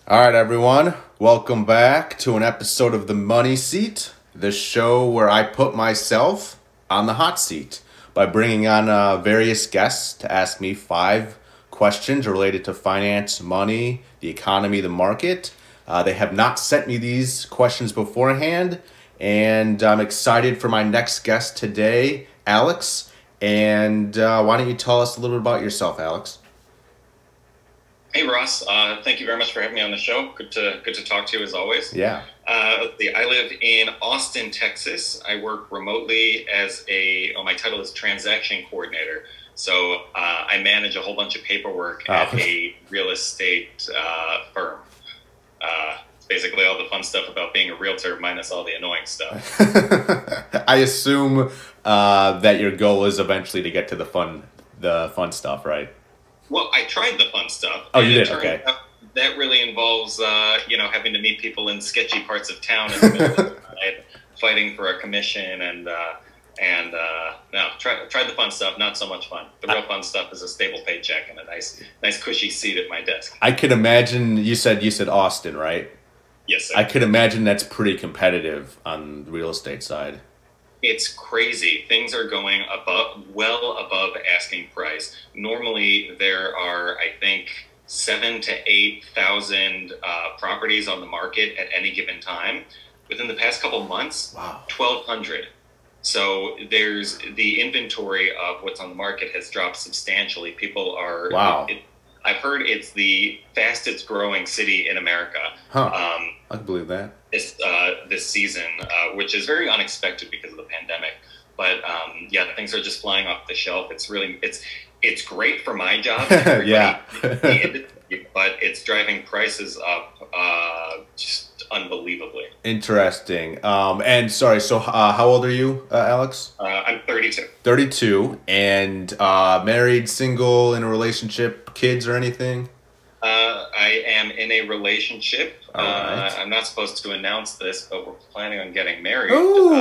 All right, everyone. Welcome back to an episode of The Money Seat, the show where I put myself on the hot seat by bringing on various guests to ask me 5 questions related to finance, money, the economy, the market. They have not sent me these questions beforehand, and I'm excited for my next guest today, Alex. And why don't you tell us a little bit about yourself, Alex? Hey Ross, thank you very much for having me on the show. Good to talk to you as always. Yeah. Let's see, I live in Austin, Texas. I work remotely as my title is transaction coordinator. So I manage a whole bunch of paperwork at a real estate firm. It's basically all the fun stuff about being a realtor minus all the annoying stuff. I assume that your goal is eventually to get to the fun stuff, right? Well, I tried the fun stuff. Oh, you did? Okay. That really involves, having to meet people in sketchy parts of town in the middle of the night, fighting for a commission, and no, tried the fun stuff. Not so much fun. The real fun stuff is a stable paycheck and a nice cushy seat at my desk. I could imagine you said Austin, right? Yes, sir. I could imagine that's pretty competitive on the real estate side. It's crazy. Things are going well above asking price. Normally, there are, I think, 7,000 to 8,000 properties on the market at any given time. Within the past couple months, Wow. 1,200. So there's the inventory of what's on the market has dropped substantially. People are. Wow. I've heard it's the fastest growing city in America. Huh. I can believe that. This season, which is very unexpected because of the pandemic. But things are just flying off the shelf. It's great for my job. Yeah. But it's driving prices up just unbelievably. Interesting. And sorry, so how old are you, Alex? I'm 32. 32, and married, single, in a relationship, kids or anything? I am in a relationship. All right. I'm not supposed to announce this, but we're planning on getting married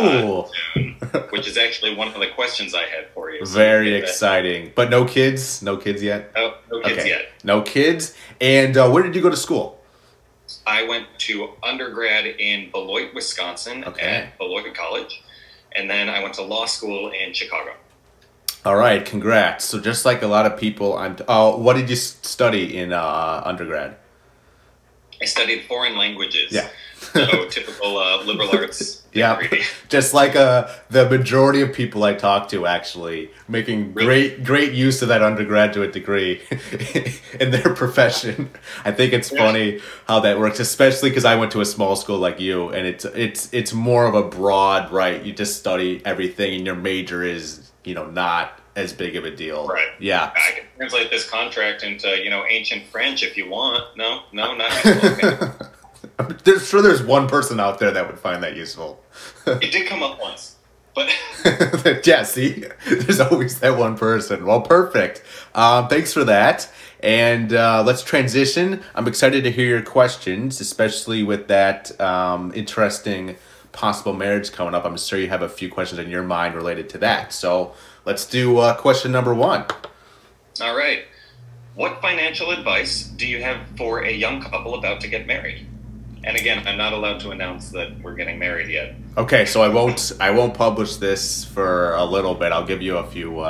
soon, which is actually one of the questions I had for you. So very exciting. But no kids? No kids yet? No kids yet. No kids? And where did you go to school? I went to undergrad in Beloit, Wisconsin at Beloit College. And then I went to law school in Chicago. All right, congrats. So just like a lot of people, what did you study in undergrad? I studied foreign languages. Yeah. So typical liberal arts. Yeah, just like the majority of people I talk to actually making great use of that undergraduate degree in their profession. I think it's funny how that works, especially because I went to a small school like you, and it's more of a broad, right? You just study everything, and your major is not as big of a deal. Right. Yeah. I can translate this contract into ancient French if you want. No, not okay. There's one person out there that would find that useful. It did come up once, but yeah, see, there's always that one person. Well, perfect. Thanks for that. And let's transition. I'm excited to hear your questions, especially with that interesting possible marriage coming up. I'm sure you have a few questions in your mind related to that. So let's do question number 1. All right. What financial advice do you have for a young couple about to get married? And again, I'm not allowed to announce that we're getting married yet. Okay, so I won't publish this for a little bit. I'll give you a few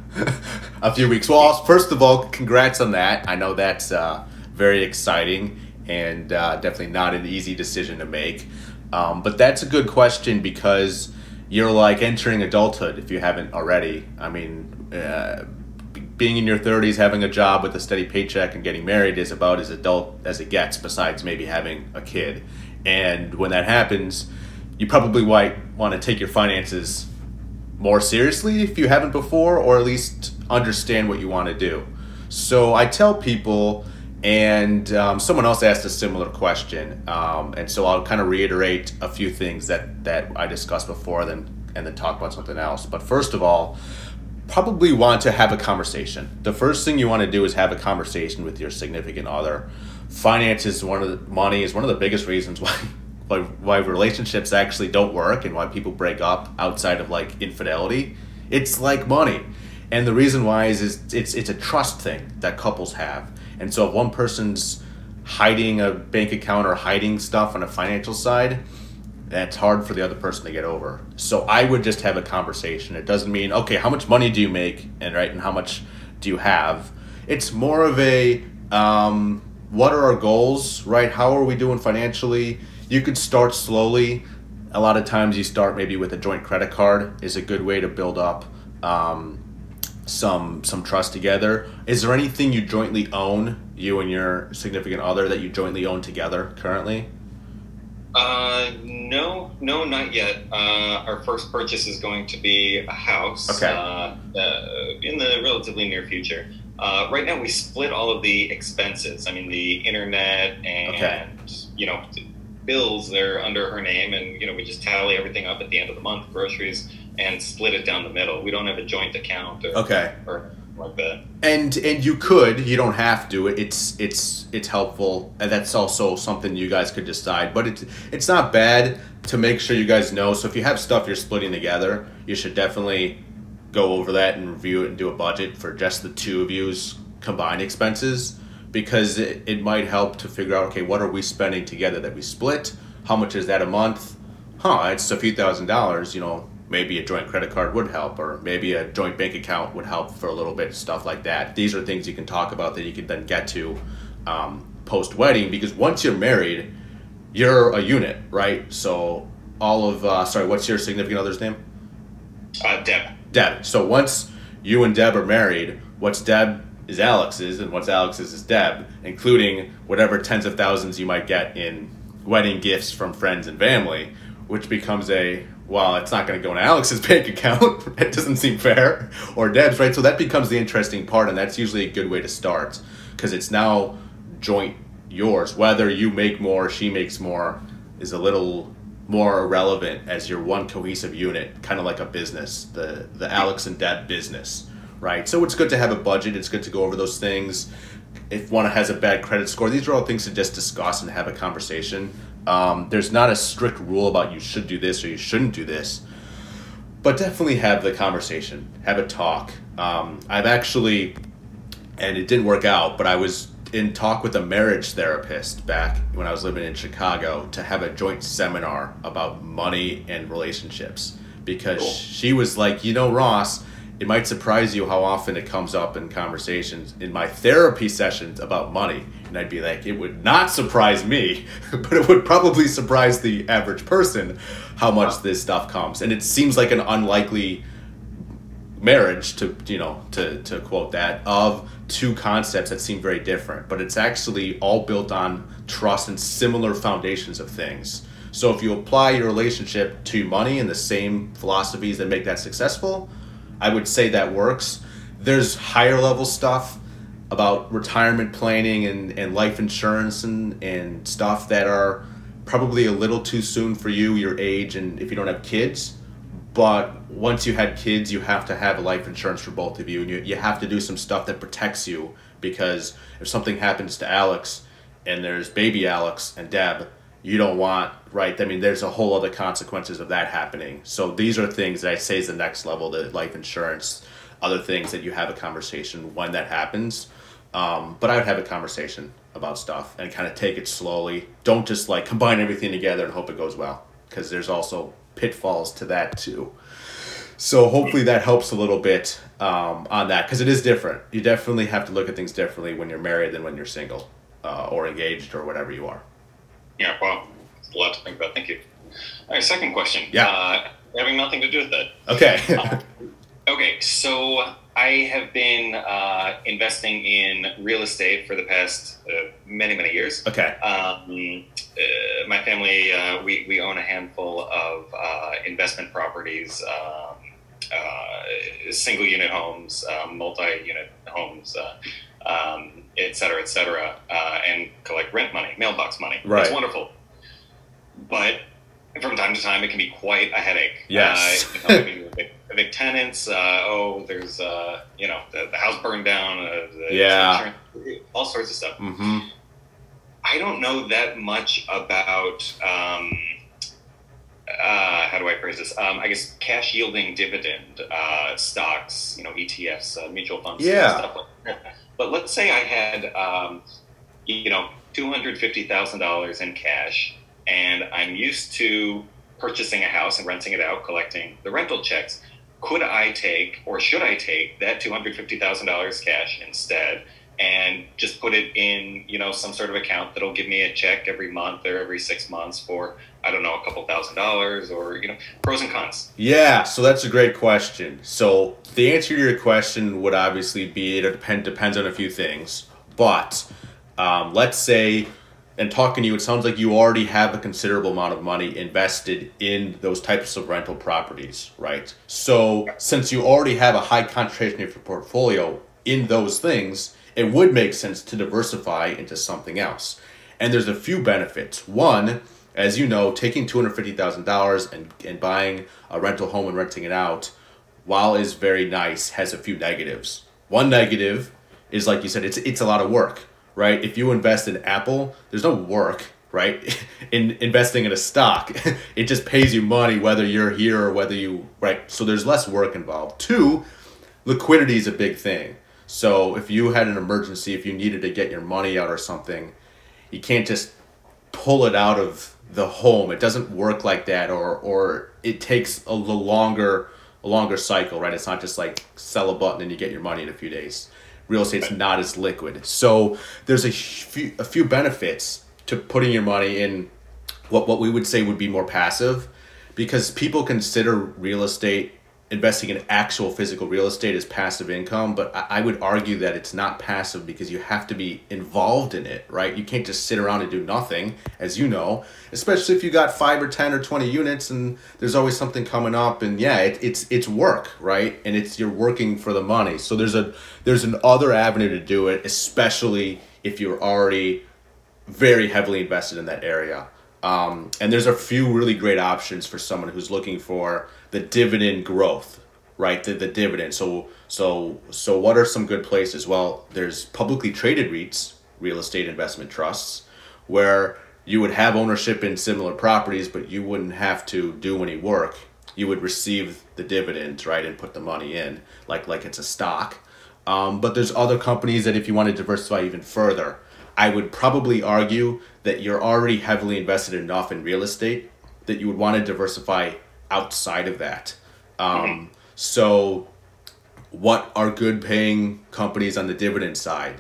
a few weeks. Well, first of all, congrats on that. I know that's very exciting and definitely not an easy decision to make. But that's a good question because you're like entering adulthood if you haven't already. I mean, being in your 30s, having a job with a steady paycheck and getting married is about as adult as it gets, besides maybe having a kid. And when that happens, you probably might want to take your finances more seriously if you haven't before, or at least understand what you want to do. So I tell people, and someone else asked a similar question, and so I'll kind of reiterate a few things that I discussed before, and then talk about something else. But first of all, probably want to have a conversation. The first thing you want to do is have a conversation with your significant other. Money is one of the biggest reasons why relationships actually don't work and why people break up outside of like infidelity. It's like money. And the reason why is it's a trust thing that couples have. And so if one person's hiding a bank account or hiding stuff on a financial side, that's hard for the other person to get over. So I would just have a conversation. It doesn't mean, okay, how much money do you make, and how much do you have? It's more of a, what are our goals, right? How are we doing financially? You could start slowly. A lot of times you start maybe with a joint credit card is a good way to build up some trust together. Is there anything you jointly own, you and your significant other, that you jointly own together currently? No, not yet. Our first purchase is going to be a house. Okay. In the relatively near future. Right now, we split all of the expenses. I mean, the internet and bills. They're under her name, and we just tally everything up at the end of the month, groceries, and split it down the middle. We don't have a joint account or like that. And you could, you don't have to. It's helpful, and that's also something you guys could decide. But it's not bad to make sure you guys know. So if you have stuff you're splitting together, you should definitely go over that and review it and do a budget for just the two of you's combined expenses, because it might help to figure out, okay, what are we spending together that we split? How much is that a month? It's a few $1,000s, maybe a joint credit card would help, or maybe a joint bank account would help for a little bit, stuff like that. These are things you can talk about that you can then get to post-wedding, because once you're married, you're a unit, right? So what's your significant other's name? Deb. So once you and Deb are married, what's Deb is Alex's, and what's Alex's is Deb, including whatever tens of thousands you might get in wedding gifts from friends and family, which becomes it's not going to go in Alex's bank account. It doesn't seem fair. Or Deb's, right? So that becomes the interesting part, and that's usually a good way to start, because it's now joint yours. Whether you make more, she makes more, is a little more irrelevant, as you're one cohesive unit, kind of like a business, the Alex and Deb business, right? So it's good to have a budget. It's good to go over those things. If one has a bad credit score, these are all things to just discuss and have a conversation. There's not a strict rule about you should do this or you shouldn't do this, but definitely have the conversation, have a talk. I've actually, and it didn't work out, but I was in talk with a marriage therapist back when I was living in Chicago to have a joint seminar about money and relationships, because she was like, Ross, it might surprise you how often it comes up in conversations in my therapy sessions about money. And I'd be like, it would not surprise me, but it would probably surprise the average person how much this stuff comes. And it seems like an unlikely marriage, to quote that, of two concepts that seem very different, but it's actually all built on trust and similar foundations of things. So if you apply your relationship to money and the same philosophies that make that successful, I would say that works. There's higher level stuff about retirement planning and life insurance and stuff that are probably a little too soon for you, your age, and if you don't have kids. But once you had kids, you have to have a life insurance for both of you, and you have to do some stuff that protects you, because if something happens to Alex and there's baby Alex and Deb, you don't want, right? I mean, there's a whole other consequences of that happening. So these are things that I say is the next level, the life insurance, other things that you have a conversation when that happens. But I would have a conversation about stuff and kind of take it slowly. Don't just combine everything together and hope it goes well, because there's also pitfalls to that too. So hopefully that helps a little bit on that, because it is different. You definitely have to look at things differently when you're married than when you're single or engaged or whatever you are. Yeah, well, it's a lot to think about. Thank you. All right, second question. Yeah. Having nothing to do with that. Okay. Okay, so I have been investing in real estate for the past many, many years. Okay. My family, we own a handful of investment properties, single unit homes, multi-unit homes, et cetera, and collect rent money, mailbox money. Right. It's wonderful. But from time to time, it can be quite a headache. Yes. Evict tenants. There's the house burned down. All sorts of stuff. Mm-hmm. I don't know that much about how do I phrase this? I guess cash yielding dividend stocks, ETFs, mutual funds, Yeah. stuff like that. But let's say I had, $250,000 in cash, and I'm used to purchasing a house and renting it out, collecting the rental checks. Could I take, or should I take, that $250,000 cash instead and just put it in, some sort of account that'll give me a check every month or every 6 months for, I don't know, a couple $1,000s, or, pros and cons? Yeah, so that's a great question. So the answer to your question would obviously be it depends on a few things. But let's say, and talking to you, it sounds like you already have a considerable amount of money invested in those types of rental properties, right? So since you already have a high concentration of your portfolio in those things, it would make sense to diversify into something else. And there's a few benefits. One, as you know, taking $250,000 and buying a rental home and renting it out, while is very nice, has a few negatives. One negative is, like you said, it's a lot of work, right? If you invest in Apple, there's no work, right? In investing in a stock, it just pays you money whether you're here or whether you, right? So there's less work involved. Two, liquidity is a big thing. So if you had an emergency, if you needed to get your money out or something, you can't just pull it out of the home. It doesn't work like that, or it takes a longer cycle, right? It's not just like sell a button and you get your money in a few days. Real estate's not as liquid. So there's a few benefits to putting your money in what we would say would be more passive, because people consider real estate, investing in actual physical real estate, as passive income, but I would argue that it's not passive because you have to be involved in it, right? You can't just sit around and do nothing, as you know, especially if you got 5 or 10 or 20 units and there's always something coming up, and yeah, it's work, right? And you're working for the money. So there's an other avenue to do it, especially if you're already very heavily invested in that area. And there's a few really great options for someone who's looking for the dividend growth, right? The dividend. So what are some good places? Well, there's publicly traded REITs, real estate investment trusts, where you would have ownership in similar properties, but you wouldn't have to do any work. You would receive the dividends, right, and put the money in like it's a stock. But there's other companies that, if you want to diversify even further, I would probably argue that you're already heavily invested enough in real estate that you would want to diversify outside of that. So what are good paying companies on the dividend side?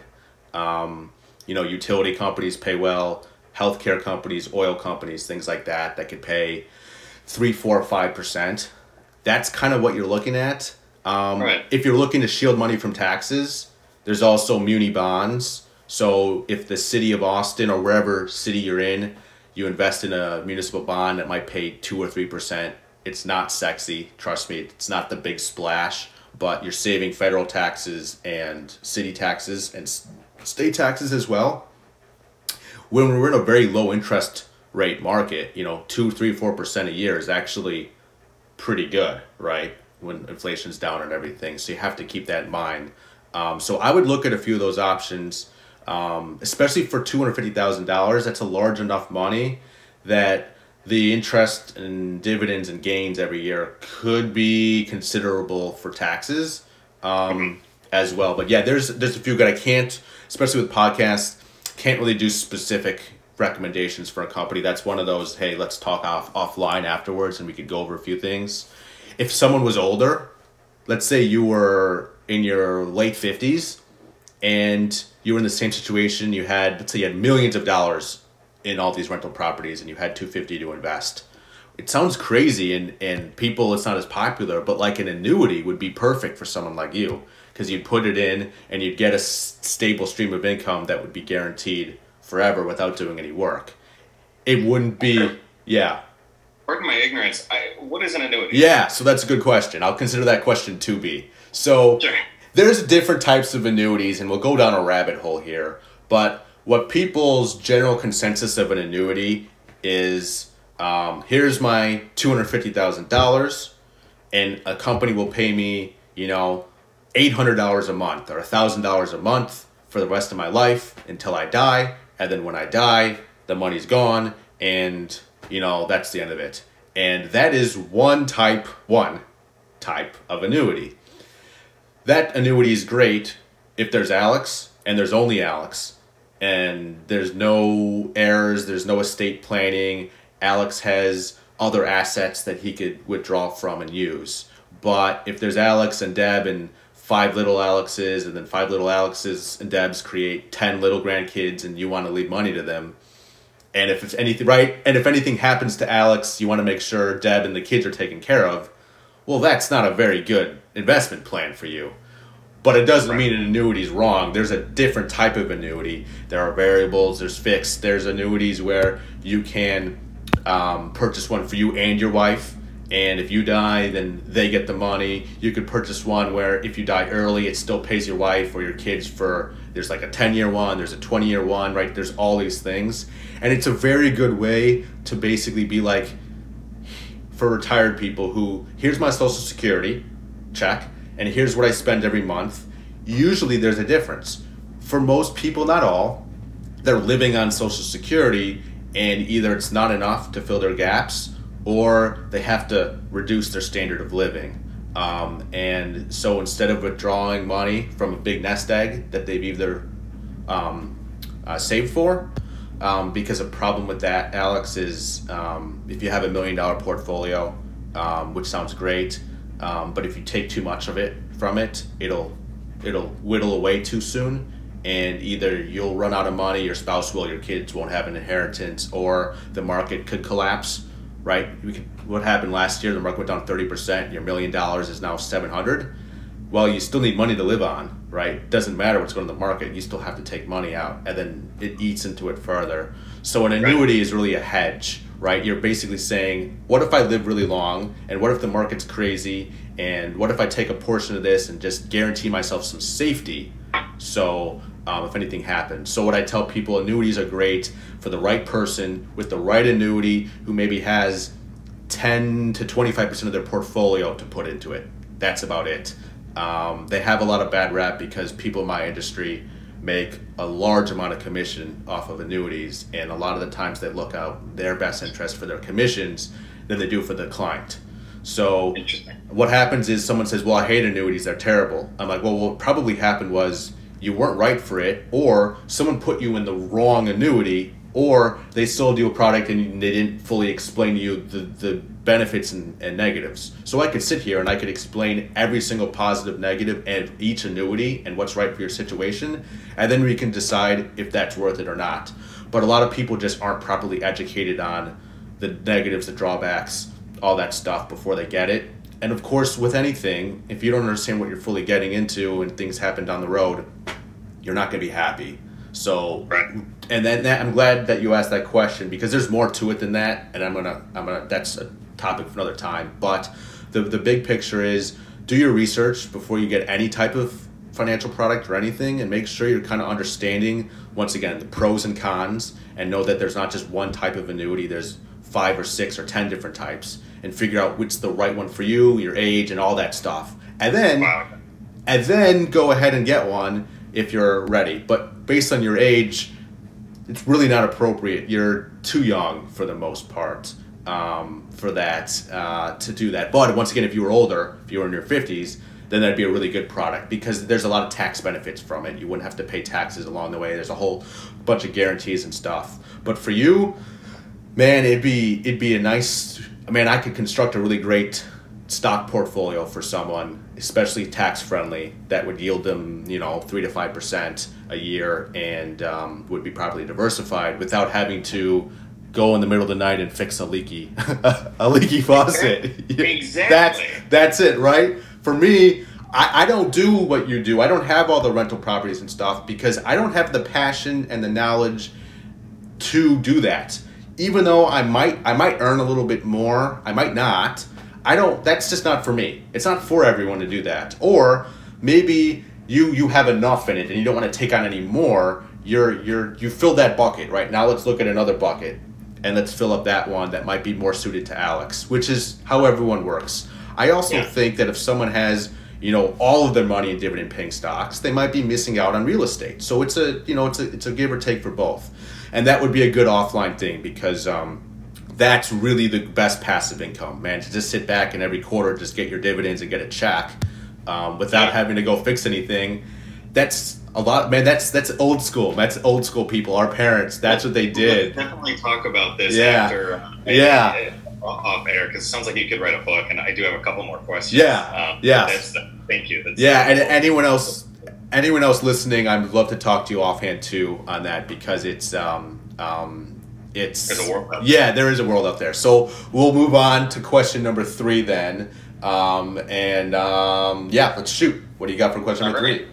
Utility companies pay well, healthcare companies, oil companies, things like that could pay 3, 4, 5%. That's kind of what you're looking at. Right. If you're looking to shield money from taxes, there's also muni bonds. So if the city of Austin, or wherever city you're in, you invest in a municipal bond that might pay 2 or 3%, it's not sexy. Trust me, it's not the big splash, but you're saving federal taxes and city taxes and state taxes as well. When we're in a very low interest rate market, 2, 3, 4% a year is actually pretty good, right? When inflation's down and everything. So you have to keep that in mind. So I would look at a few of those options. Especially for $250,000, that's a large enough money that the interest and dividends and gains every year could be considerable for taxes as well. But yeah, there's a few good. I can't, especially with podcasts, can't really do specific recommendations for a company. That's one of those, hey, let's talk offline afterwards and we could go over a few things. If someone was older, let's say you were in your late 50s, and you were in the same situation, let's say you had millions of dollars in all these rental properties and you had $250 to invest. It sounds crazy and people, it's not as popular, but like an annuity would be perfect for someone like you, because you'd put it in and you'd get a stable stream of income that would be guaranteed forever without doing any work. It wouldn't be, yeah. Pardon my ignorance, what is an annuity? Yeah, so that's a good question. I'll consider that question 2B. So sure. There's different types of annuities, and we'll go down a rabbit hole here. But what people's general consensus of an annuity is, here's my $250,000, and a company will pay me, $800 a month or $1,000 a month for the rest of my life until I die. And then when I die, the money's gone, and that's the end of it. And that is one type of annuity. That annuity is great if there's Alex, and there's only Alex, and there's no errors, there's no estate planning. Alex has other assets that he could withdraw from and use. But if there's Alex and Deb and five little Alexes, and then five little Alexes and Debs create 10 little grandkids, and you want to leave money to them, and if it's anything right, and if anything happens to Alex, you want to make sure Deb and the kids are taken care of. Well, that's not a very good investment plan for you. But it doesn't mean an annuity is wrong. There's a different type of annuity. There are variables, there's fixed, there's annuities where you can purchase one for you and your wife. And if you die, then they get the money. You could purchase one where if you die early, it still pays your wife or your kids for, there's like a 10-year one, there's a 20-year one, right? There's all these things. And it's a very good way to basically be like, for retired people who, here's my Social Security, check, and here's what I spend every month. Usually there's a difference. For most people, not all, they're living on Social Security, and either it's not enough to fill their gaps, or they have to reduce their standard of living. And so instead of withdrawing money from a big nest egg that they've either saved for, because a problem with that, Alex, is if you have $1 million portfolio, which sounds great, but if you take too much of it from it, it'll whittle away too soon, and either you'll run out of money, your spouse will, your kids won't have an inheritance, or the market could collapse. Right? What happened last year? The market went down 30%. Your $1 million is now 700. Well, you still need money to live on, right? Doesn't matter what's going on in the market. You still have to take money out, and then it eats into it further. So an annuity is really a hedge, right? You're basically saying, what if I live really long, and what if the market's crazy, and what if I take a portion of this and just guarantee myself some safety? So if anything happens. So what I tell people, annuities are great for the right person with the right annuity who maybe has 10 to 25% of their portfolio to put into it. That's about it. They have a lot of bad rap because people in my industry make a large amount of commission off of annuities, and a lot of the times they look out their best interest for their commissions than they do for the client. So what happens is someone says, well, I hate annuities, they're terrible. I'm like, well, what probably happened was you weren't right for it, or someone put you in the wrong annuity, or they sold you a product and they didn't fully explain to you the benefits and negatives. So I could sit here and I could explain every single positive, negative of each annuity and what's right for your situation, and then we can decide if that's worth it or not. But a lot of people just aren't properly educated on the negatives, the drawbacks, all that stuff before they get it. And of course, with anything, if you don't understand what you're fully getting into and things happen down the road, you're not going to be happy. So, and then I'm glad that you asked that question, because there's more to it than that, and I'm gonna that's a topic for another time. But the big picture is, do your research before you get any type of financial product or anything, and make sure you're kind of understanding, once again, the pros and cons, and know that there's not just one type of annuity. There's 5 or 6 or 10 different types, and figure out which is the right one for you, your age, and all that stuff. And then go ahead and get one if you're ready. But based on your age, it's really not appropriate. You're too young for the most part for that, to do that. But once again, if you were older, if you were in your 50s, then that'd be a really good product, because there's a lot of tax benefits from it. You wouldn't have to pay taxes along the way. There's a whole bunch of guarantees and stuff. But for you, man, it'd be a nice, I could construct a really great stock portfolio for someone, especially tax friendly, that would yield them 3 to 5% a year, and would be properly diversified without having to go in the middle of the night and fix a leaky faucet. Exactly. That's it, right? For me, I don't do what you do. I don't have all the rental properties and stuff because I don't have the passion and the knowledge to do that. Even though I might earn a little bit more, I might not. That's just not for me. It's not for everyone to do that. Or maybe you have enough in it and you don't want to take on any more. You filled that bucket, right? Now let's look at another bucket and let's fill up that one that might be more suited to Alex, which is how everyone works. I also think that if someone has, all of their money in dividend paying stocks, they might be missing out on real estate. So it's a give or take for both. And that would be a good offline thing, because that's really the best passive income, man, to just sit back and every quarter just get your dividends and get a check without having to go fix anything. That's A lot, man. That's old school. That's old school people. Our parents. That's what they did. Let's definitely talk about this Yeah. after Yeah. off air, because it sounds like you could write a book, and I do have a couple more questions. Yeah. Yes. Thank you. Yeah, and anyone else listening, I'd love to talk to you offhand too on that, because it's There's a world out there. Yeah, there is a world out there. So we'll move on to question number 3 then. Yeah, let's shoot. What do you got for question number 3?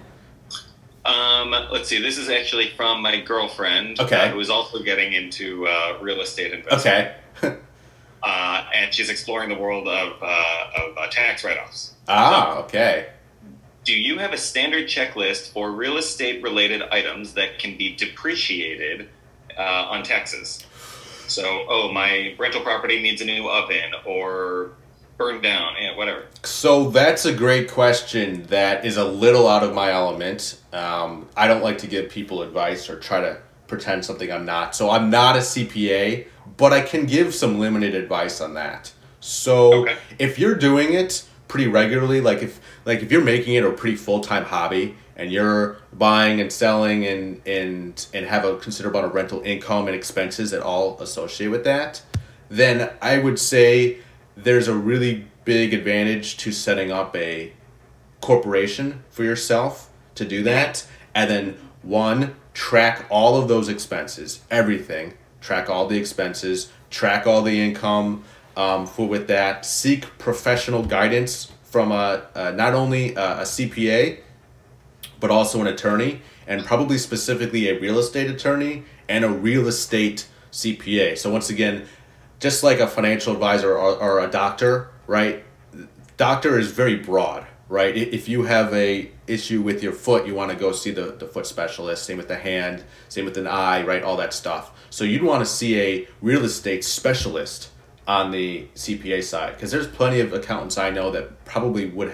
Let's see. This is actually from my girlfriend, Okay. who is also getting into real estate investing. Okay. And she's exploring the world of tax write-offs. Okay. Do you have a standard checklist for real estate-related items that can be depreciated on taxes? So, my rental property needs a new oven, or burned down, whatever. So that's a great question that is a little out of my element. I don't like to give people advice or try to pretend something I'm not. So I'm not a CPA, but I can give some limited advice on that. So Okay. if you're doing it pretty regularly, like if you're making it a pretty full-time hobby and you're buying and selling and have a considerable amount of rental income and expenses that all associate with that, then I would say there's a really big advantage to setting up a corporation for yourself to do that. And then, 1, track all of those expenses, everything. Track all the expenses, track all the income. With that, seek professional guidance from not only a CPA, but also an attorney, and probably specifically a real estate attorney and a real estate CPA. So once again, just like a financial advisor or a doctor, right? Doctor is very broad, right? If you have a issue with your foot, you want to go see the foot specialist. Same with the hand, same with an eye, right? All that stuff. So you'd want to see a real estate specialist on the CPA side, because there's plenty of accountants I know that probably would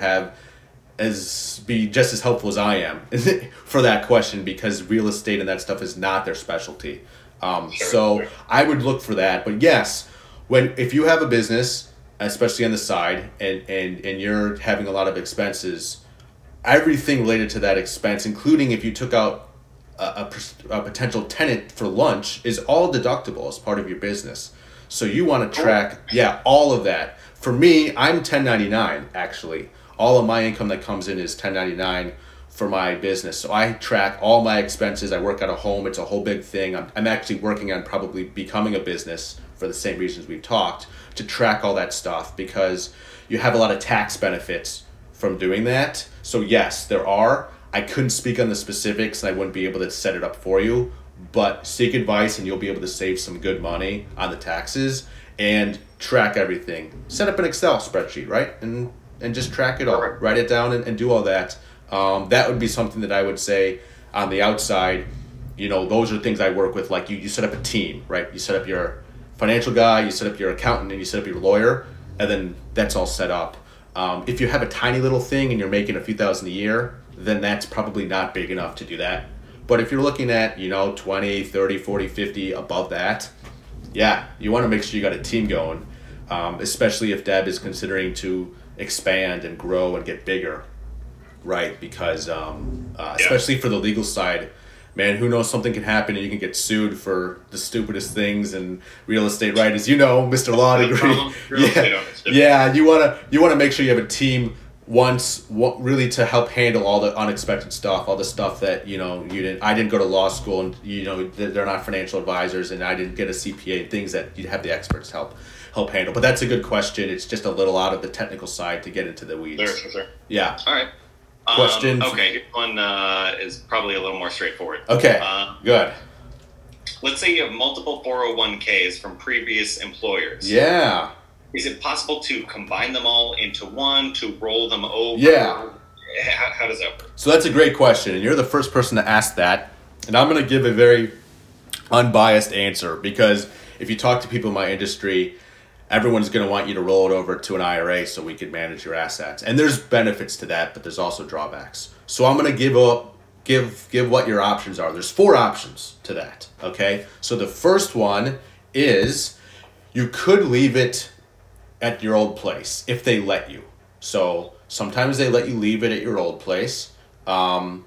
be just as helpful as I am for that question, because real estate and that stuff is not their specialty. So I would look for that. But yes, if you have a business, especially on the side, and you're having a lot of expenses, everything related to that expense, including if you took out a potential tenant for lunch, is all deductible as part of your business. So you want to track, all of that. For me, I'm 1099 actually. All of my income that comes in is 1099 for my business. So I track all my expenses. I work out of home. It's a whole big thing. I'm actually working on probably becoming a business for the same reasons we've talked, to track all that stuff, because you have a lot of tax benefits from doing that. So yes, there are. I couldn't speak on the specifics, and I wouldn't be able to set it up for you, but seek advice and you'll be able to save some good money on the taxes and track everything. Set up an Excel spreadsheet, right? And just track it all. Write it down and do all that. That would be something that I would say on the outside. Those are things I work with. Like you set up a team, right? You set up your financial guy, you set up your accountant, and you set up your lawyer, and then that's all set up. If you have a tiny little thing and you're making a few thousand a year, then that's probably not big enough to do that. But if you're looking at, 20, 30, 40, 50 above that, you want to make sure you got a team going, especially if Deb is considering to expand and grow and get bigger, right? Because especially for the legal side, man, who knows, something can happen and you can get sued for the stupidest things in real estate, right? As you know, Mr. Law Degree. You want to make sure you have a team really to help handle all the unexpected stuff, all the stuff that I didn't go to law school, and they're not financial advisors, and I didn't get a CPA, things that you'd have the experts help handle. But that's a good question. It's just a little out of the technical side to get into the weeds. Sure. Yeah. All right. Question. Okay, this one is probably a little more straightforward. Okay. Good. Let's say you have multiple 401ks from previous employers. Yeah. Is it possible to combine them all into one, to roll them over? Yeah. How does that work? So that's a great question, and you're the first person to ask that. And I'm going to give a very unbiased answer, because if you talk to people in my industry, everyone's going to want you to roll it over to an IRA so we can manage your assets. And there's benefits to that, but there's also drawbacks. So I'm going to give what your options are. There's 4 options to that, okay? So the first one is you could leave it at your old place if they let you. So sometimes they let you leave it at your old place.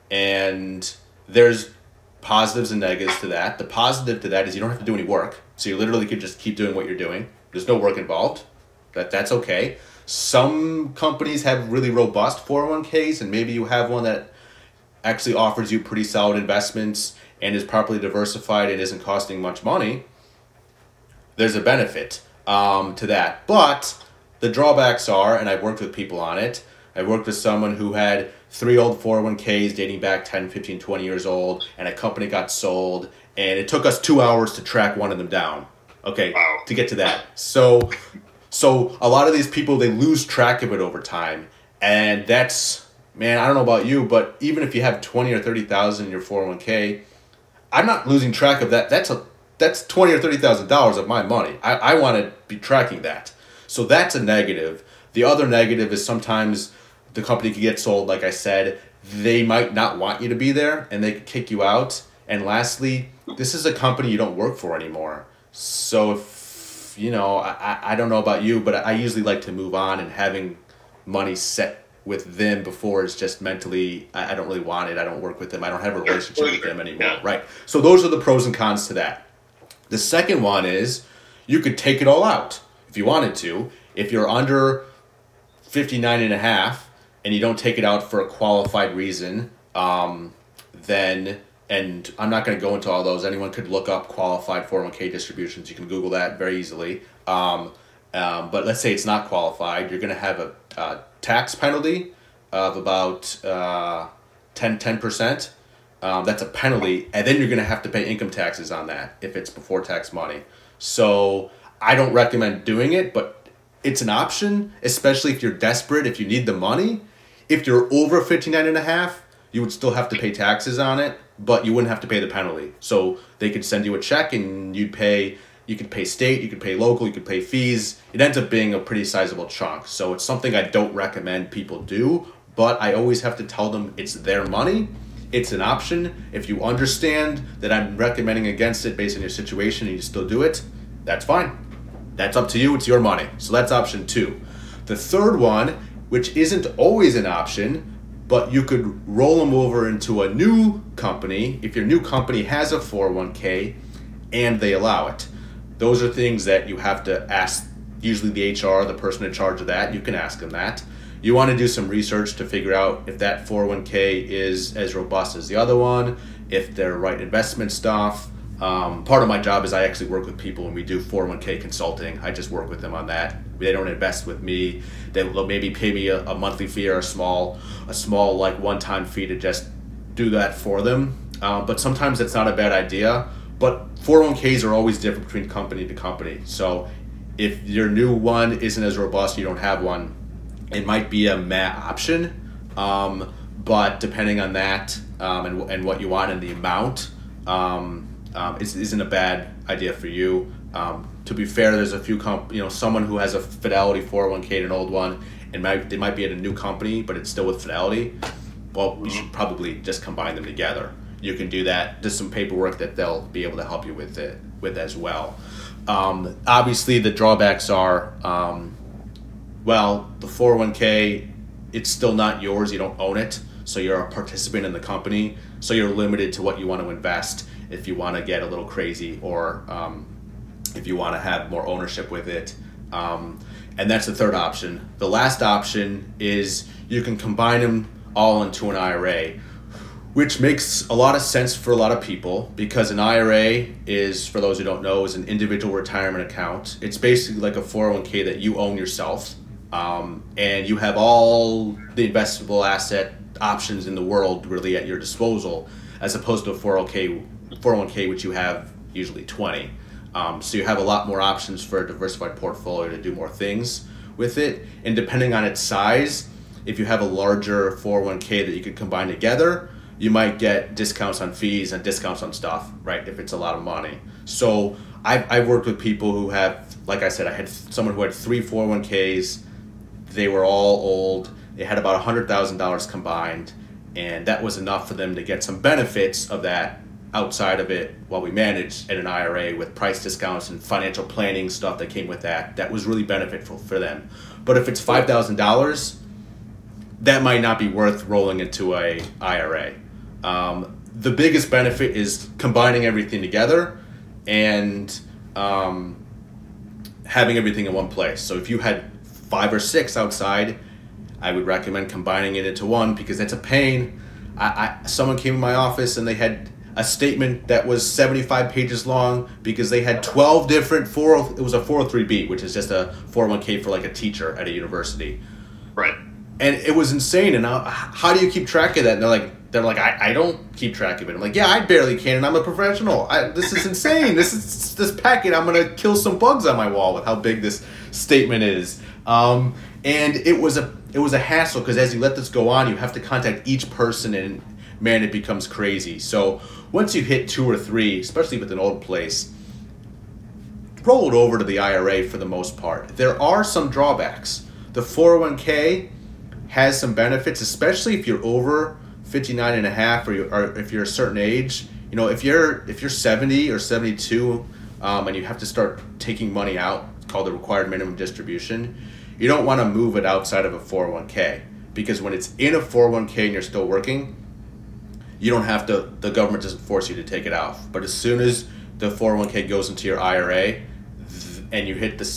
And there's positives and negatives to that. The positive to that is you don't have to do any work. So you literally could just keep doing what you're doing. There's no work involved. That's okay. Some companies have really robust 401ks, and maybe you have one that actually offers you pretty solid investments and is properly diversified and isn't costing much money. There's a benefit to that. But the drawbacks are, and I've worked with people on it, I worked with someone who had 3 old 401ks dating back 10, 15, 20 years old, and a company got sold, and it took us 2 hours to track one of them down. Okay, wow. To get to that. So a lot of these people, they lose track of it over time, and that's, man, I don't know about you, but even if you have 20 or 30,000 in your 401k, I'm not losing track of that. That's $20,000 or $30,000 of my money. I want to be tracking that. So that's a negative. The other negative is sometimes the company could get sold, like I said. They might not want you to be there, and they could kick you out. And lastly, this is a company you don't work for anymore. So if, I don't know about you, but I usually like to move on, and having money set with them before is just mentally, I don't really want it. I don't work with them. I don't have a relationship with them anymore. Yeah. Right. So those are the pros and cons to that. The second one is you could take it all out if you wanted to. If you're under 59 and a half and you don't take it out for a qualified reason, then, and I'm not going to go into all those. Anyone could look up qualified 401k distributions. You can Google that very easily. But let's say it's not qualified. You're going to have a tax penalty of about 10%. That's a penalty. And then you're going to have to pay income taxes on that if it's before tax money. So I don't recommend doing it, but it's an option, especially if you're desperate, if you need the money. If you're over 59 and a half, you would still have to pay taxes on it, but you wouldn't have to pay the penalty. So they could send you a check and you could pay state, you could pay local, you could pay fees. It ends up being a pretty sizable chunk. So it's something I don't recommend people do, but I always have to tell them it's their money. It's an option. If you understand that I'm recommending against it based on your situation and you still do it, that's fine. That's up to you. It's your money. So that's option 2. The third one, which isn't always an option, but you could roll them over into a new company if your new company has a 401k and they allow it. Those are things that you have to ask, usually the HR, the person in charge of that. You can ask them that. You want to do some research to figure out if that 401k is as robust as the other one, if they're right investment stuff. Part of my job is I actually work with people and we do 401k consulting. I just work with them on that. They don't invest with me. They'll maybe pay me a monthly fee or a small like one-time fee to just do that for them. But sometimes it's not a bad idea. But 401ks are always different between company to company. So if your new one isn't as robust, you don't have one, it might be a option. But depending on that and what you want and the amount, isn't a bad idea for you. To be fair, there's a few someone who has a Fidelity 401k and an old one, and they might be at a new company, but it's still with Fidelity. Well, you should probably just combine them together. You can do that. There's some paperwork that they'll be able to help you with as well. Obviously, the drawbacks are, the 401k, it's still not yours. You don't own it, so you're a participant in the company. So you're limited to what you want to invest. If you want to get a little crazy, or if you want to have more ownership with it. And that's the third option. The last option is you can combine them all into an IRA, which makes a lot of sense for a lot of people, because an IRA is, for those who don't know, is an individual retirement account. It's basically like a 401k that you own yourself, and you have all the investable asset options in the world really at your disposal, as opposed to a 401k which you have usually 20. So you have a lot more options for a diversified portfolio to do more things with it. And depending on its size, if you have a larger 401k that you could combine together, you might get discounts on fees and discounts on stuff, right, if it's a lot of money. So I've worked with people who have, like I said, I had someone who had 3 401ks. They were all old. They had about $100,000 combined, and that was enough for them to get some benefits of that outside of it while we managed in an IRA with price discounts and financial planning stuff that came with that. That was really beneficial for them. But if it's $5,000, that might not be worth rolling into a IRA. The biggest benefit is combining everything together and having everything in one place. So if you had 5 or 6 outside, I would recommend combining it into one, because that's a pain. Someone came in my office and they had a statement that was 75 pages long because they had 12 different it was a 403B, which is just a 401k for like a teacher at a university. Right. And it was insane. And how do you keep track of that? And they're like, I don't keep track of it. I'm like, yeah, I barely can, and I'm a professional. This is insane. This packet, I'm gonna kill some bugs on my wall with how big this statement is. And it was a hassle, because as you let this go on, you have to contact each person, and man, it becomes crazy. So once you hit 2 or 3, especially with an old place, roll it over to the IRA for the most part. There are some drawbacks. The 401k has some benefits, especially if you're over 59 and a half, or if you're a certain age. You know, if you're 70 or 72, and you have to start taking money out, it's called the required minimum distribution. You don't want to move it outside of a 401k, because when it's in a 401k and you're still working, you don't have to, the government doesn't force you to take it out. But as soon as the 401k goes into your IRA and you hit the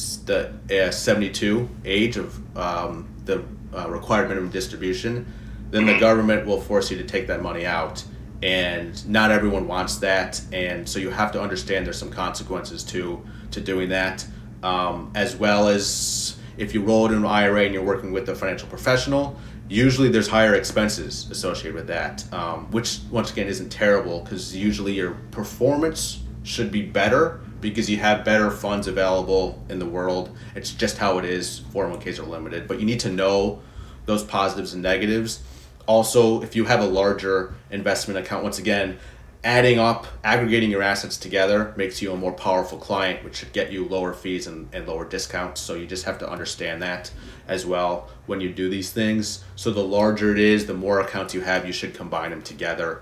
72 age of the required minimum distribution, then the government will force you to take that money out. And not everyone wants that. And so you have to understand there's some consequences to doing that, as well as if you roll it in an IRA and you're working with a financial professional, usually there's higher expenses associated with that, which once again isn't terrible, because usually your performance should be better because you have better funds available in the world. It's just how it is. 401ks are limited, but you need to know those positives and negatives. Also, if you have a larger investment account, once again, aggregating your assets together makes you a more powerful client, which should get you lower fees and lower discounts. So you just have to understand that as well when you do these things. So the larger it is, the more accounts you have, you should combine them together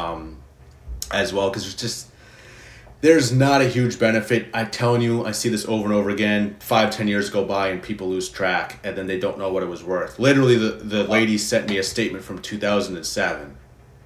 as well, because there's not a huge benefit. I'm telling you, I see this over and over again. 5-10 years go by and people lose track, and then they don't know what it was worth. Literally, the lady sent me a statement from 2007.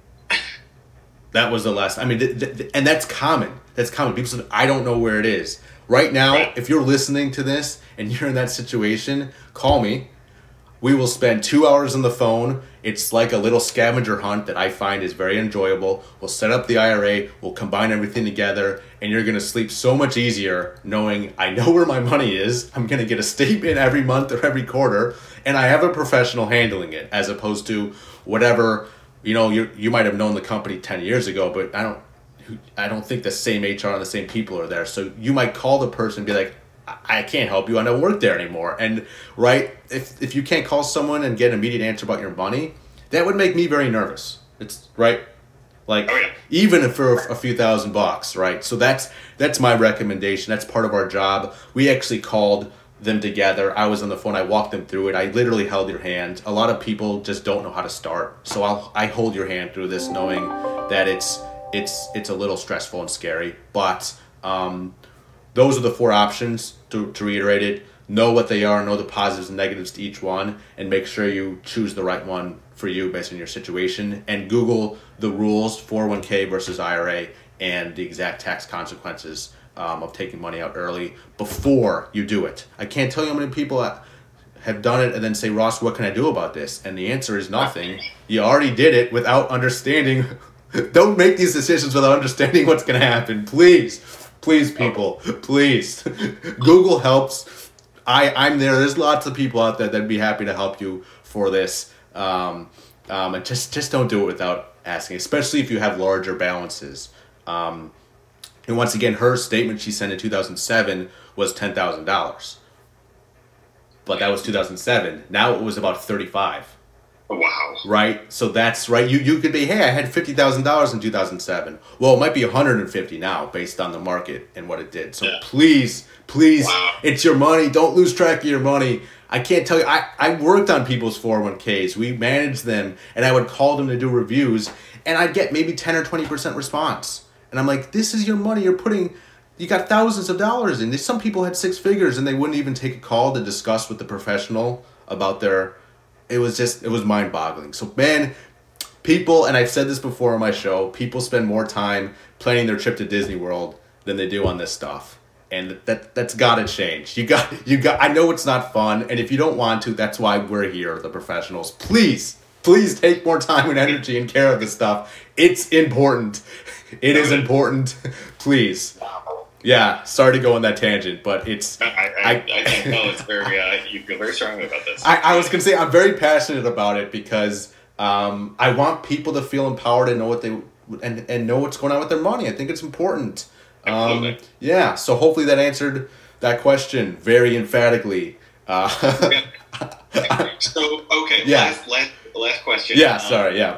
That was the last. I mean, and that's common. That's common. People say, I don't know where it is. Right now, if you're listening to this and you're in that situation, call me. We will spend 2 hours on the phone. It's like a little scavenger hunt that I find is very enjoyable. We'll set up the IRA. We'll combine everything together. And you're going to sleep so much easier knowing I know where my money is. I'm going to get a statement every month or every quarter. And I have a professional handling it, as opposed to whatever. You know, you might have known the company 10 years ago, but I don't think the same HR and the same people are there. So you might call the person and be like, I can't help you. I don't work there anymore. And right, if you can't call someone and get an immediate answer about your money, that would make me very nervous. It's right. Like, even for a few $1,000, right? So that's my recommendation. That's part of our job. We actually called them together. I was on the phone. I walked them through it. I literally held your hand. A lot of people just don't know how to start. So I hold your hand through this, knowing that it's a little stressful and scary. But those are the 4 options. To reiterate it, know what they are, know the positives and negatives to each one, and make sure you choose the right one for you based on your situation. And Google the rules, 401k versus IRA, and the exact tax consequences of taking money out early before you do it. I can't tell you how many people have done it and then say, Ross, what can I do about this? And the answer is nothing. You already did it without understanding. Don't make these decisions without understanding what's going to happen. Please, people, please. Google helps. I'm there. There's lots of people out there that'd be happy to help you for this. And just don't do it without asking, especially if you have larger balances. And once again, her statement she sent in 2007 was $10,000. But that was 2007. Now it was about $35,000. Wow. Right? So that's right. You could be, hey, I had $50,000 in 2007. Well, it might be $150 now based on the market and what it did. So please, wow. It's your money. Don't lose track of your money. I can't tell you. I worked on people's 401ks. We managed them, and I would call them to do reviews, and I'd get maybe 10 or 20% response. And I'm like, this is your money. You got thousands of dollars in. Some people had 6 figures, and they wouldn't even take a call to discuss with the professional about it was mind-boggling. So, man, People, and I've said this before on my show, people spend more time planning their trip to Disney World than they do on this stuff. And that's got to change. You got. I know it's not fun, and if you don't want to, that's why we're here, the professionals. Please take more time and energy and care of this stuff. It's important. It is important. Please. Yeah, sorry to go on that tangent, but it's... I can tell it's very... you feel very strongly about this. I was going to say, I'm very passionate about it because I want people to feel empowered and know what they... And know what's going on with their money. I think it's important. Yeah, so hopefully that answered that question very emphatically. Okay. So, okay, yeah. last question. Yeah, sorry, yeah.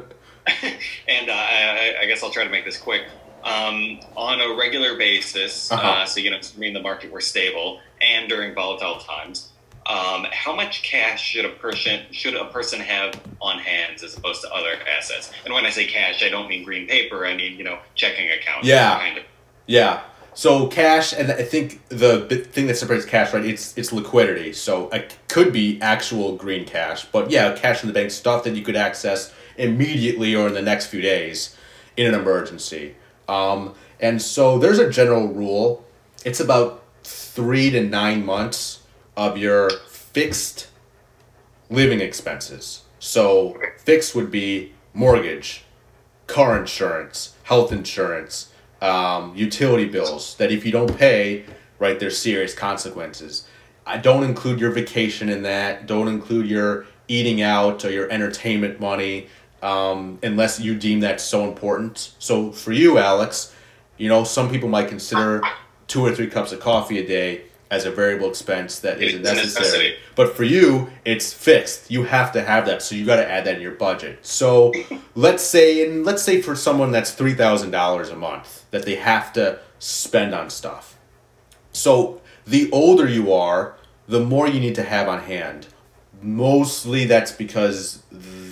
And I guess I'll try to make this quick. On a regular basis, so assuming the market were stable and during volatile times, how much cash should a person have on hand as opposed to other assets? And when I say cash, I don't mean green paper. I mean checking accounts. Yeah, kind of. Yeah. So cash, and I think the thing that separates cash, right? It's liquidity. So it could be actual green cash, but yeah, cash in the bank, stuff that you could access immediately or in the next few days in an emergency. And so there's a general rule. It's about 3 to 9 months of your fixed living expenses. So fixed would be mortgage, car insurance, health insurance, utility bills, that if you don't pay, right, there's serious consequences. I don't include your vacation in that. Don't include your eating out or your entertainment money, unless you deem that so important. So for you, Alex, some people might consider 2 or 3 cups of coffee a day as a variable expense that isn't necessary. But for you, it's fixed. You have to have that, so you got to add that in your budget. So let's say for someone that's $3,000 a month that they have to spend on stuff. So the older you are, the more you need to have on hand. Mostly that's because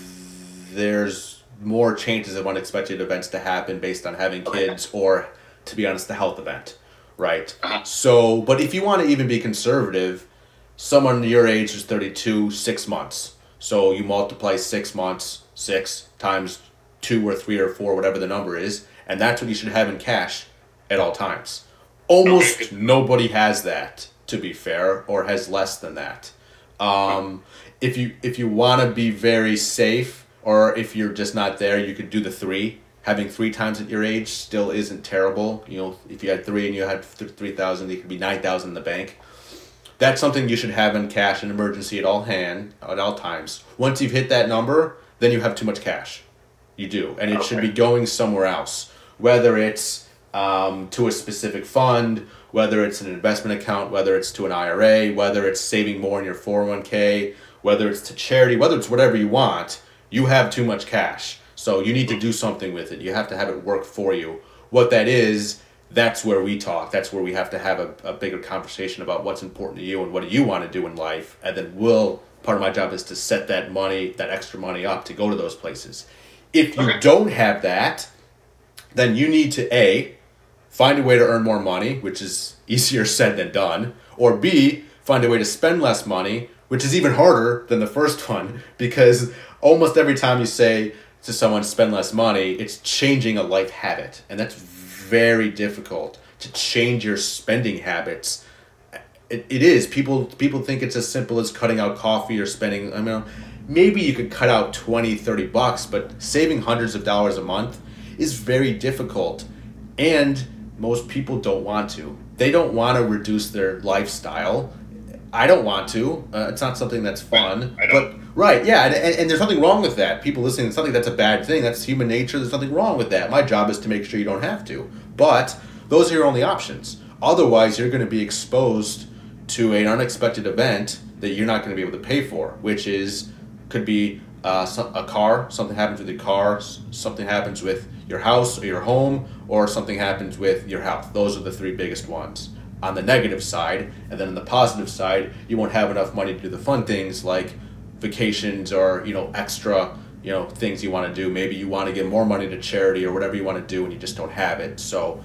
there's more chances of unexpected events to happen based on having kids or, to be honest, the health event, right? So, but if you want to even be conservative, someone your age is 32, 6 months. So you multiply 6 months, 6 times 2 or 3 or 4, whatever the number is, and that's what you should have in cash at all times. Almost nobody has that, to be fair, or has less than that. If you want to be very safe, or if you're just not there, you could do the 3. Having 3 times at your age still isn't terrible. If you had 3 and you had 3,000, it could be 9,000 in the bank. That's something you should have in cash in emergency at all times. Once you've hit that number, then you have too much cash. You do, and it should be going somewhere else. Whether it's to a specific fund, whether it's an investment account, whether it's to an IRA, whether it's saving more in your 401k, whether it's to charity, whether it's whatever you want, you have too much cash. So you need to do something with it. You have to have it work for you. What that is, that's where we talk. That's where we have to have a bigger conversation about what's important to you and what do you want to do in life. And then part of my job is to set that money, that extra money up to go to those places. If you don't have that, then you need to A, find a way to earn more money, which is easier said than done, or B, find a way to spend less money, which is even harder than the first one, because almost every time you say to someone spend less money, it's changing a life habit, and that's very difficult to change your spending habits. It is. People think it's as simple as cutting out coffee or spending, maybe you could cut out $20-$30, but saving hundreds of dollars a month is very difficult, and most people don't want to. They don't want to reduce their lifestyle. I don't want to. It's not something that's fun. Right, yeah, and there's nothing wrong with that. People listening, it's something that's a bad thing. That's human nature. There's nothing wrong with that. My job is to make sure you don't have to. But those are your only options. Otherwise, you're going to be exposed to an unexpected event that you're not going to be able to pay for, which could be a car, something happens with your car, something happens with your house or your home, or something happens with your health. Those are the 3 biggest ones on the negative side. And then on the positive side, you won't have enough money to do the fun things like vacations or extra things you want to do. Maybe you want to give more money to charity or whatever you want to do, and you just don't have it. So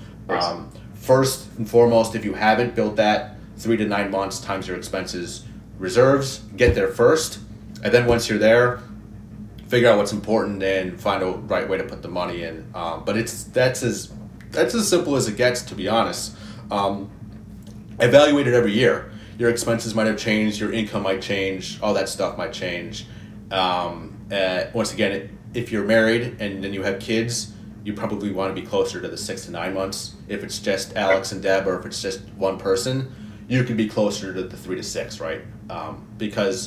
first and foremost, if you haven't built that 3 to 9 months times your expenses reserves, get there first. And then once you're there, figure out what's important and find a right way to put the money in. But that's as simple as it gets, to be honest. Evaluate it every year. Your expenses might have changed, your income might change, all that stuff might change. Once again, if you're married and then you have kids, you probably want to be closer to the 6 to 9 months. If it's just Alex and Deb, or if it's just one person, you could be closer to the 3 to 6, right? Because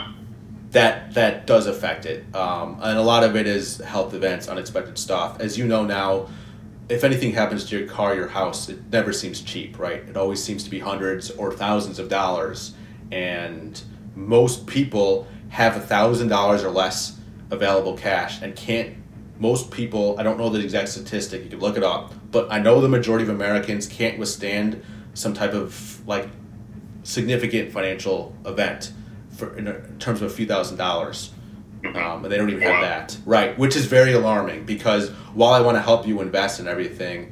that does affect it. And a lot of it is health events, unexpected stuff. As you know now, if anything happens to your car, your house, it never seems cheap, right? It always seems to be hundreds or thousands of dollars. And most people have $1,000 or less available cash and most people, I don't know the exact statistic, you can look it up, but I know the majority of Americans can't withstand some type of like significant financial event in terms of a few $1,000s. And they don't even have that. Right, which is very alarming, because while I want to help you invest in everything,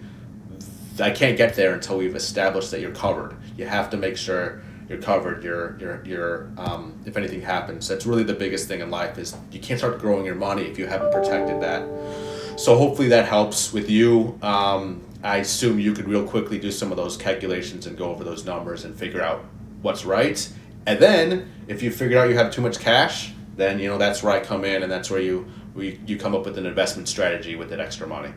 I can't get there until we've established that you're covered. You have to make sure you're covered. You're if anything happens, that's really the biggest thing in life, is you can't start growing your money if you haven't protected that. So hopefully that helps with you. I assume you could real quickly do some of those calculations and go over those numbers and figure out what's right. And then if you figure out you have too much cash, then that's where I come in, and that's where you come up with an investment strategy with that extra money.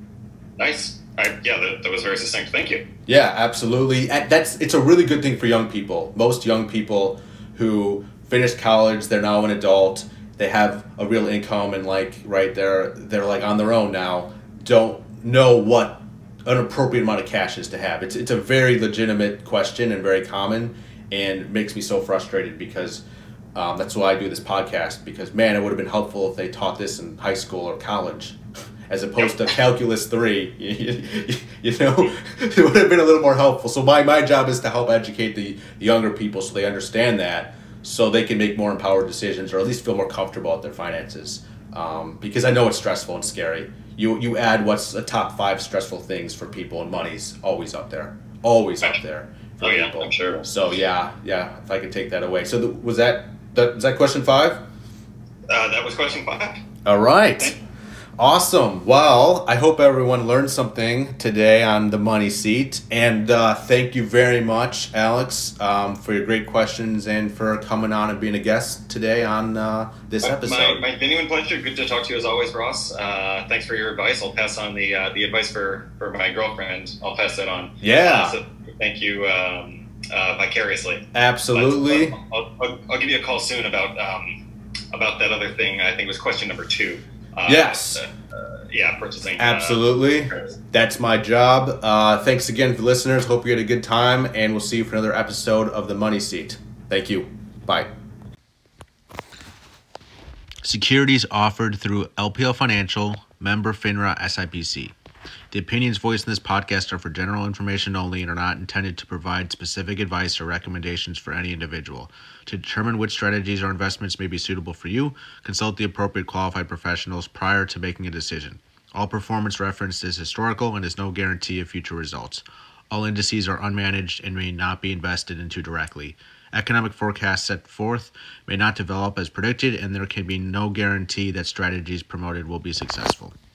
Nice. That was very succinct. Thank you. Yeah, absolutely. It's a really good thing for young people. Most young people who finish college, they're now an adult, they have a real income, and they're like on their own now, don't know what an appropriate amount of cash is to have. It's a very legitimate question and very common, and makes me so frustrated, because that's why I do this podcast, because man, it would have been helpful if they taught this in high school or college as opposed to Calculus 3. It would have been a little more helpful. So my job is to help educate the younger people so they understand that, so they can make more empowered decisions, or at least feel more comfortable with their finances. Because I know it's stressful and scary. You add what's the top 5 stressful things for people, and money's always up there. Always up there for people. I'm sure. So yeah, if I could take that away. So was that question 5? That was question 5. All right. Awesome. Well, I hope everyone learned something today on the Money Seat. And thank you very much, Alex, for your great questions and for coming on and being a guest today on this episode. My genuine pleasure. Good to talk to you as always, Ross. Thanks for your advice. I'll pass on the advice for my girlfriend. I'll pass that on. Yeah. So thank you vicariously. Absolutely. I'll give you a call soon about that other thing. I think it was question number 2. Yes. Purchasing. Absolutely. That's my job. Thanks again for listeners. Hope you had a good time, and we'll see you for another episode of The Money Seat. Thank you. Bye. Securities offered through LPL Financial, member FINRA SIPC. The opinions voiced in this podcast are for general information only and are not intended to provide specific advice or recommendations for any individual. To determine which strategies or investments may be suitable for you, consult the appropriate qualified professionals prior to making a decision. All performance referenced is historical and is no guarantee of future results. All indices are unmanaged and may not be invested into directly. Economic forecasts set forth may not develop as predicted, and there can be no guarantee that strategies promoted will be successful.